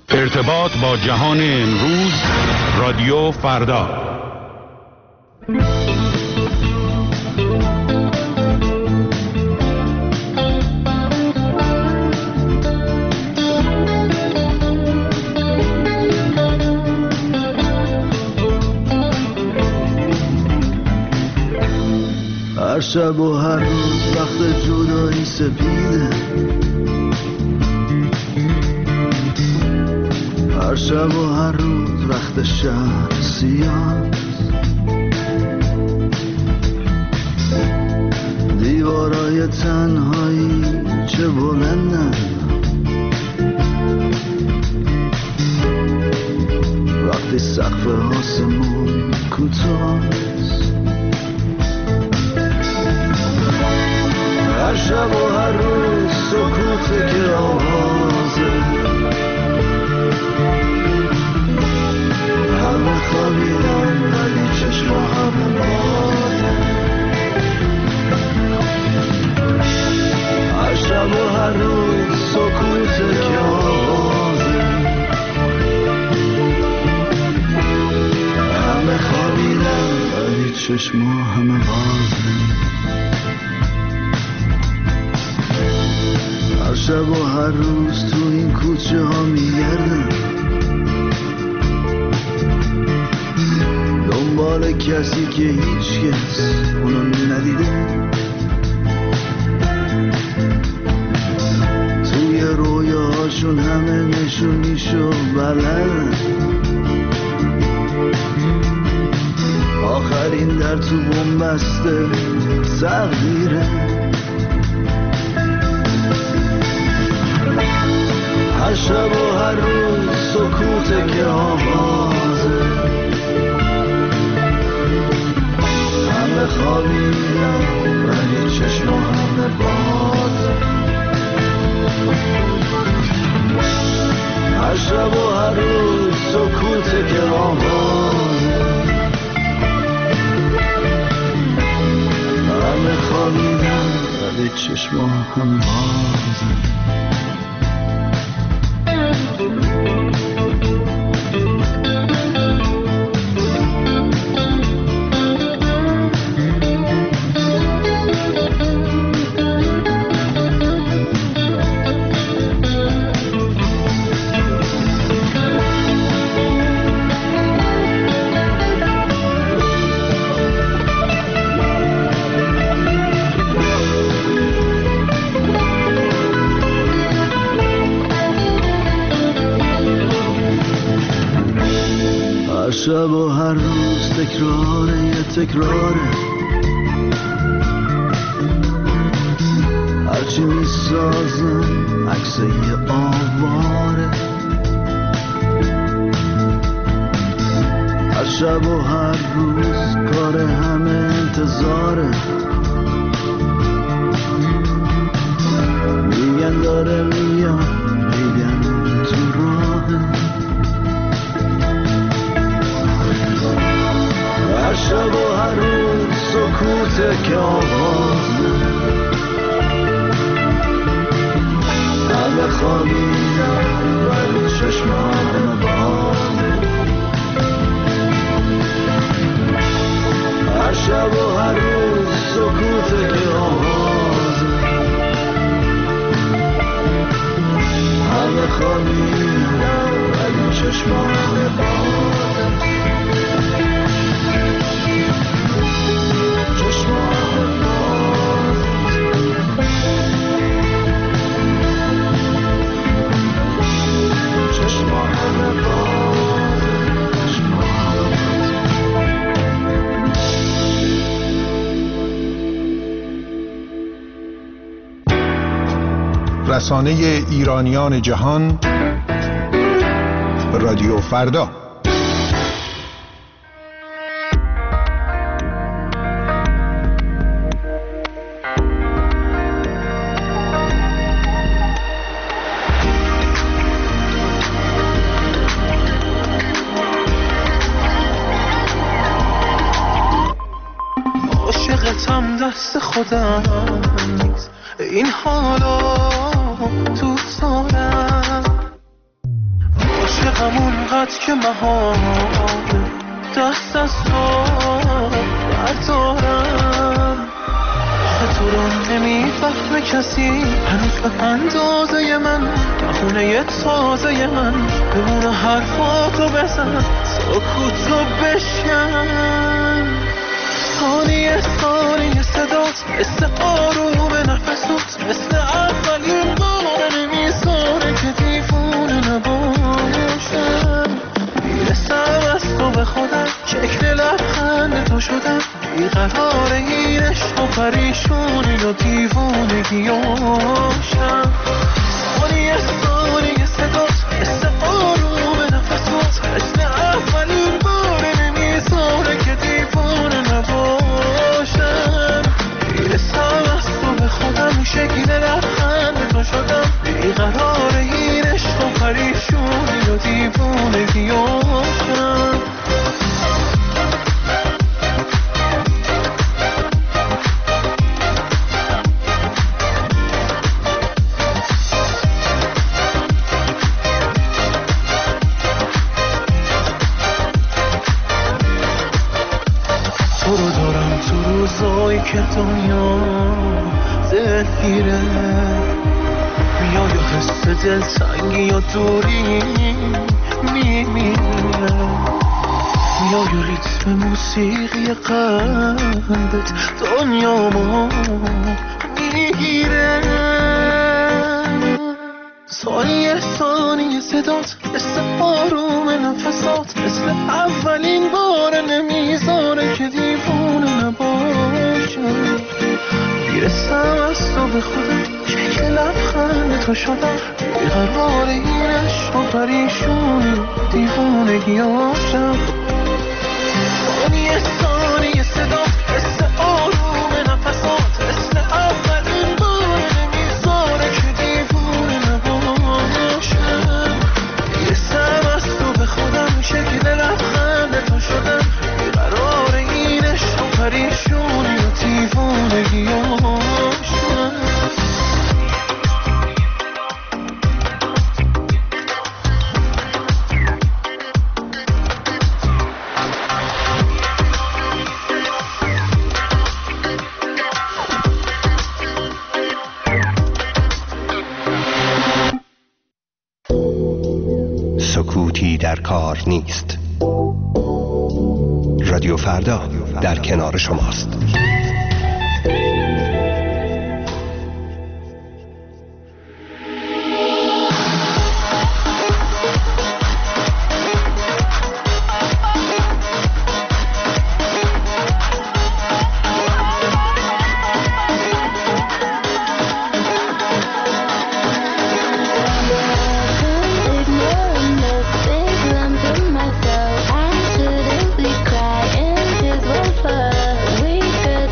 ارتباط با جهان امروز، رادیو فردا. هر شب و هر روز وقت جدایی سپیده، هر شب و هر روز وقت شهر سیاه، دیوارای تنهایی چه بلندن، وقتی سقف آسمون کوتاست. هر شب و هر روز سکوته که آوازه، همه خوابیدن ولی چشم همه بازه. هر شب و هر روز سکوته که آوازه، همه خوابیدن ولی چشم همه بازه. هر شب و هر روز تو این کوچه ها میگردم، دنبال کسی که هیچ کس اونو ندیده، توی رویاهاشون همه نشونیشو بلدن، آخرین در تو بنبسته تقدیره. هر شب و هر روز سکوته که آوازه، همه خوابیدن ولی چشم همه بازه. هر شب و هر روز سکوته که آوازه، همه خوابیدن ولی چشم همه بازه. شب و هر روز تکراره یه تکراره، هرچی میسازن عکس یه آواره. هر شب و هر روز کار همه انتظاره، میگن داره میاد میگن تو راهه. هر شب و هر روز سکوته که آوازه، همه خوابیدن ولی چشم همه بازه. هر شب و هر روز سکوته که آوازه، همه خوابیدن ولی چشم همه بازه. رسانه ایرانیان جهان، رادیو فردا. عاشقتم دست خودم نیست، این حالا تو سارم صورت که مهار دست از تو بردارم. آخه تو رو نمیفهمه کسی هنوز به اندازه من، بخونه تازه من بمونه حرفاتو بزن، سکوتو بشکن. ثانیه ثانیه صدات مثل آروم نفسات، مثل اولین بار نمیذاره که دیوونه نباشم. میرسم از تو به خودم، شکل لبخند تو شدم، بیقرار این عشق و پریشونی و دیوونگیاشم. ثانیه ثانیه صدات مثل آروم نفسات، مثل اولین بار نمیذاره که دیوونه نباشم. میرسم از تو به خودم، شکل لبخند تو شدم، بیقرار این عشق و پریشونی و دیوونگیاشم. که دنیا دلگیره، میای و حس دلتنگی یا دوری میمیره، میای و ریتم موسیقی قلبت دنیامو میگیره. ثانیه ثانیه صدات مثل آروم نفسات، مثل اولین بار نمیذاره که دیوونه نباشم. میرسم از تو به خودم، شکل لبخند تو شدم، بیقرار این عشق و پریشونی دیوونگیاشم. ثانیه ثانیه صدات مثل آروم نفسات، مثل اولین بار نمیذاره که دیوونه نباشم. میرسم از تو به خودم، شکل لبخند تو شدم، بیقرار این عشق و پریشونی و دیوونگیاشم. سکوتی در کار نیست. رادیو فردا در کنار شماست. We could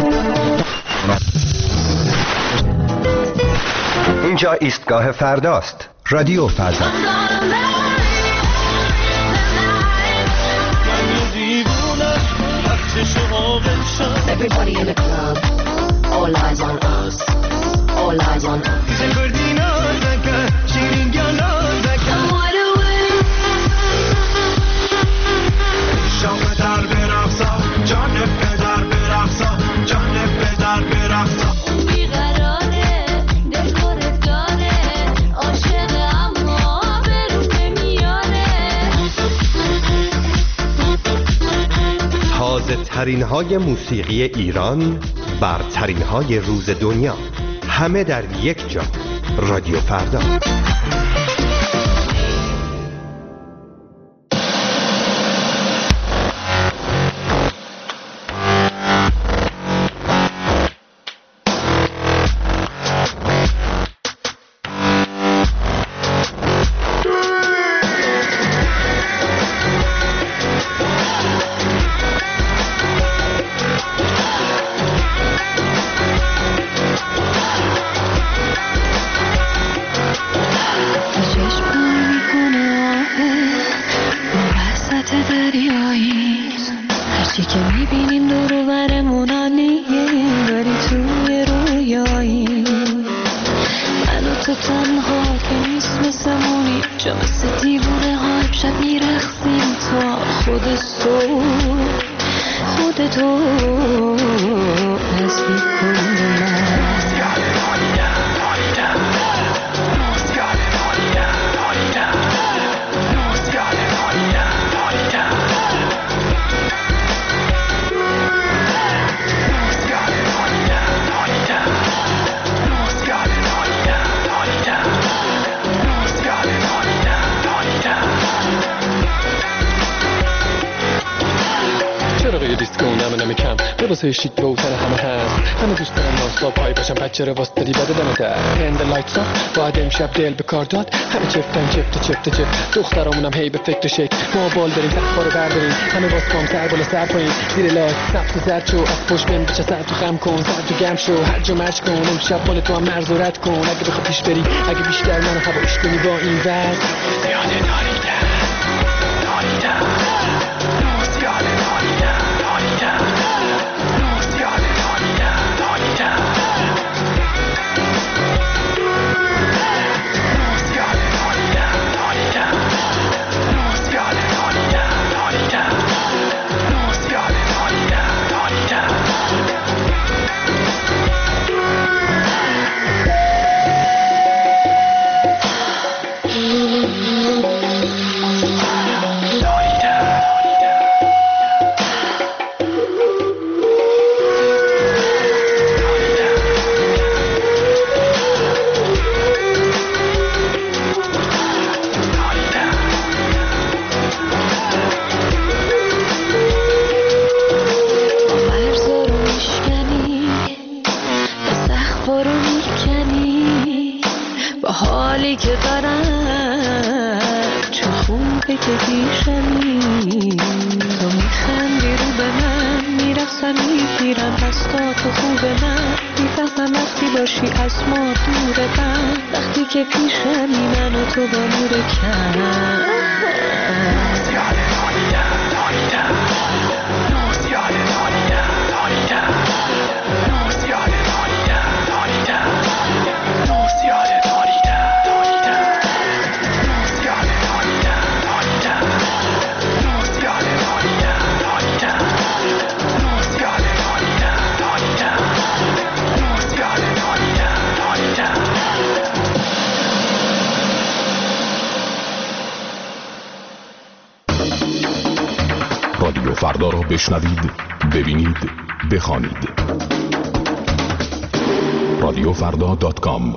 اینجا ایستگاه فرداست. رادیو فردا. Everybody in the club, all eyes on us, all eyes on us. تازه ترین های موسیقی ایران، برترین های روز دنیا، همه در یک جا. رادیو فردا. شیت به اوتن همه هست، همه دوست دارم نانستا پای باشم، بچه رو واسه دی بده دمه در هند لایتس آف. باید امشب دل به کار داد، همه چفتن چفت دخترامونم هی به فکر شک، ما بال داریم تخبارو برداریم، همه باز کام سر بالا سر پایین، زیر لایت سبت زرد شو، از پشت بهم بچه سر تو خم کن، سر تو گم شو، هر جا مرج کن، امشب مال تو هم مرز و رد کن، اگه بخواه پیش بری، اگه بیشتر منو هوایش کنی با این وز زیاده ناریدم رادیو فردا را بشنوید، ببینید، بخوانید. رادیوفردا.com.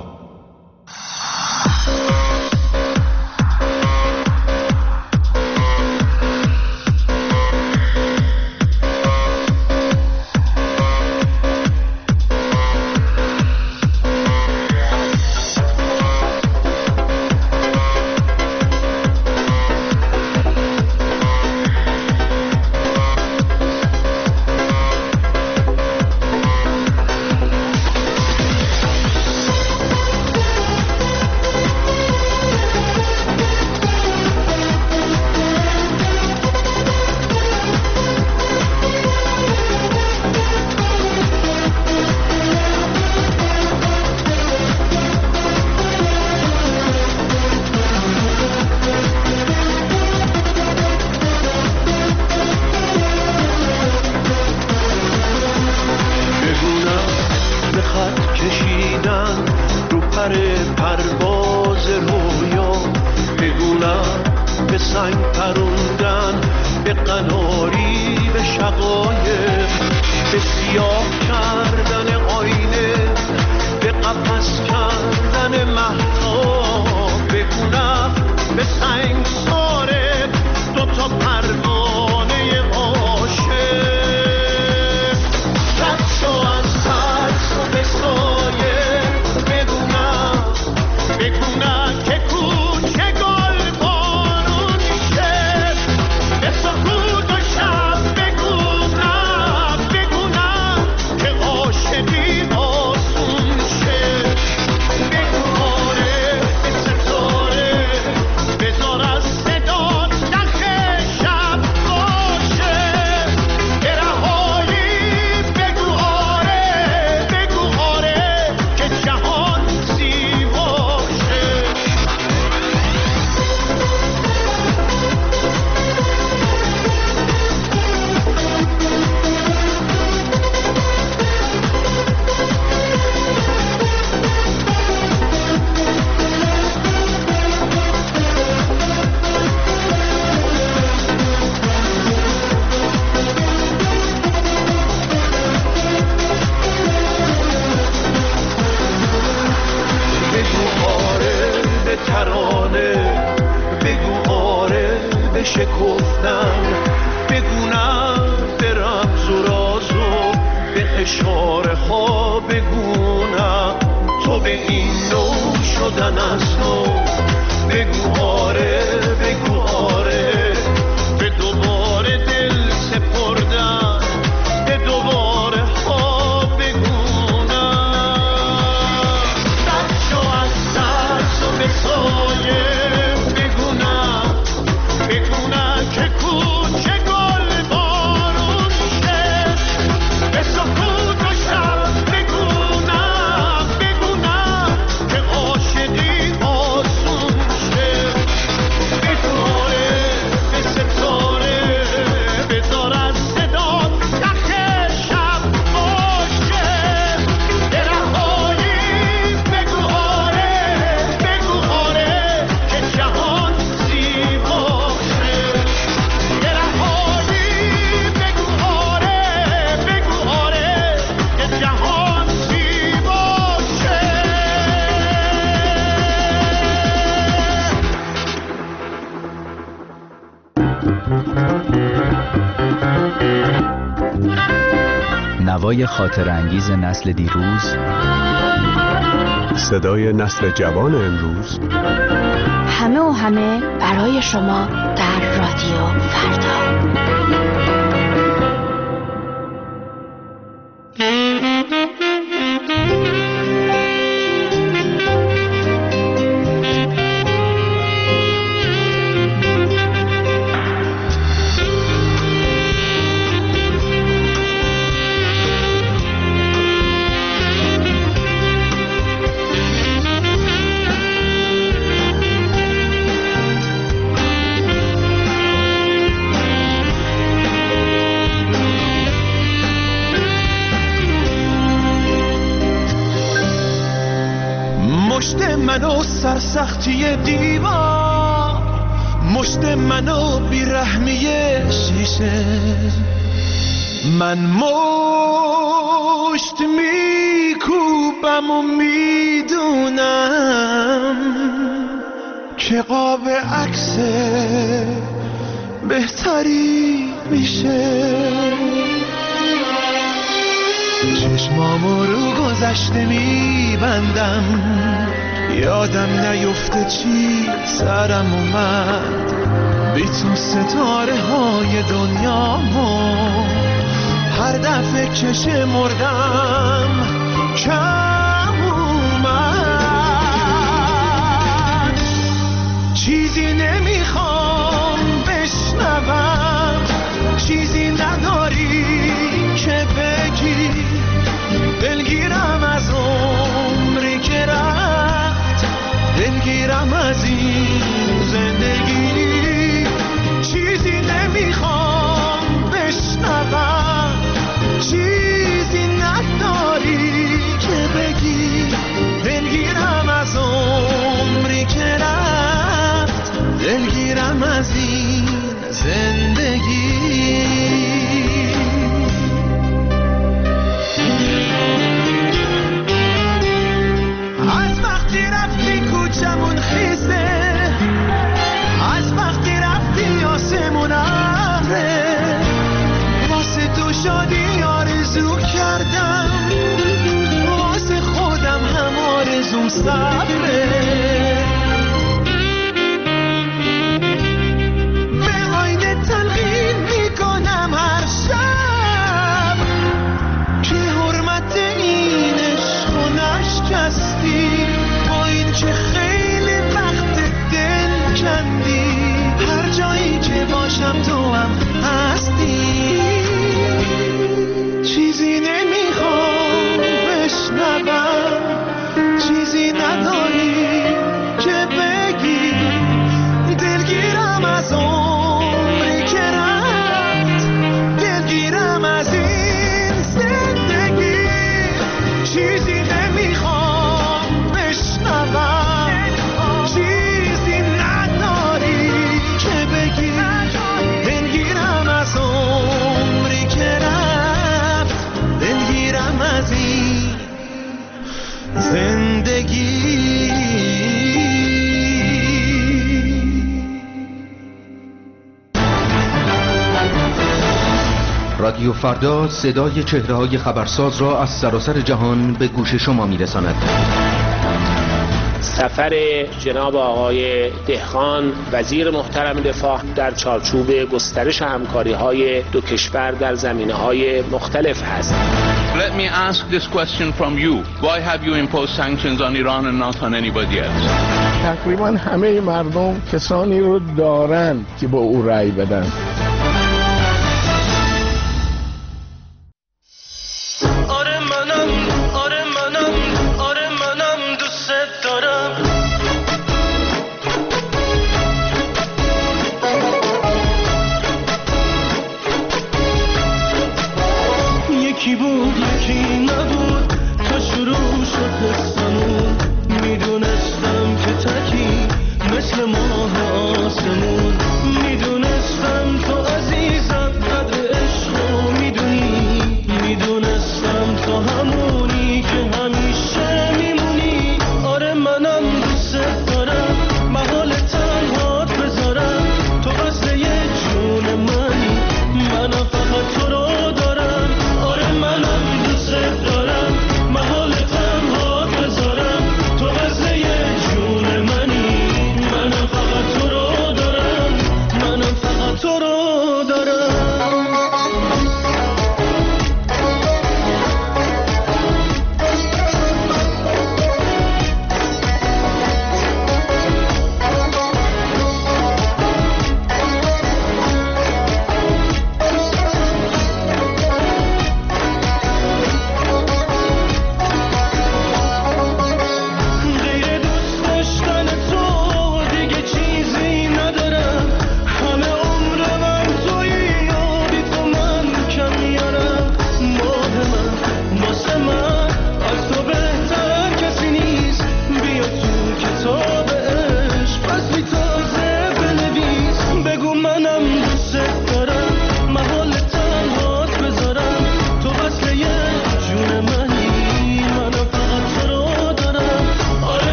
به سنگ پروندن، به قناری، به شقایق، به سیاه کردن آینه، به قفس کردن مهتاب، به گونه به سنگ ساره دوتا پروانه عاشق. رد شو از ترس و به سایه، بگونم که کوچه گل بارون میشه، به سکوت و شب بگونم که عاشقی آسون شه. بگو آره به ستاره، بذار از صدا نخ شب باشه، به رهایی بگو آره که جهان زیباشه. بگو آره به ترانه، بگو آره به شکفتن، بگونم به رمز و راز و به اشاره ها، بگونم تو به این نوع شدن از نو. بگو آره به دوباره دل سپردن، به دوباره ها بگونم. رد شو از ترس و به سایه، بگونم که کوچه گل بارون شه، به سکوت و شب بگونم که عاشقی آسون شه. بگو آره به ستاره، بذار از صدا نخ شب باشه، به رهایی بگو آره که جهان زیباشه. به رهایی بگو آره که جهان زیباشه. نوای خاطر انگیز نسل دیروز، صدای نسل جوان امروز، همه برای شما در رادیو فردا. مشت منو سرسختی دیوار، مشت منو بیرحمی شیشه، من مشت میکوبم و میدونم که قاب عکس بهتری میشه. چشمامو رو گذشته میبندم، یادم نیفته چی سرم اومد، بی تو ستاره های دنیامو هر دفعه که شمردم کم اومد. چیزی نمیخوام بشنوم، چیزی نداری که بگی، دلگیرم از عمری که رفت، دلگیرم از این زندگی. چیزی نمیخوام بشنوم، چیزی نداری هم تو هم هستی. چیزی نمیخوام بشنوم، چیزی نداری که بگی، دلگیرم از عمری که رفت، دلگیرم از این زندگی. چیزی نمیخوام بشنوم، چیزی نداری که بگی، دلگیرم از عمری که رفت، دلگیرم از این زندگی. رادیو فردا صدای چهره‌های خبرساز را از سراسر جهان به گوش شما می‌رساند. سفر جناب آقای دهقان وزیر محترم دفاع در چارچوب گسترش همکاری‌های دو کشور در زمینه‌های مختلف است. Let me ask this question from you. Why have you imposed sanctions on Iran and not on anybody else? تقریبا همه مردم کسانی رو دارن که با او رأی بدن.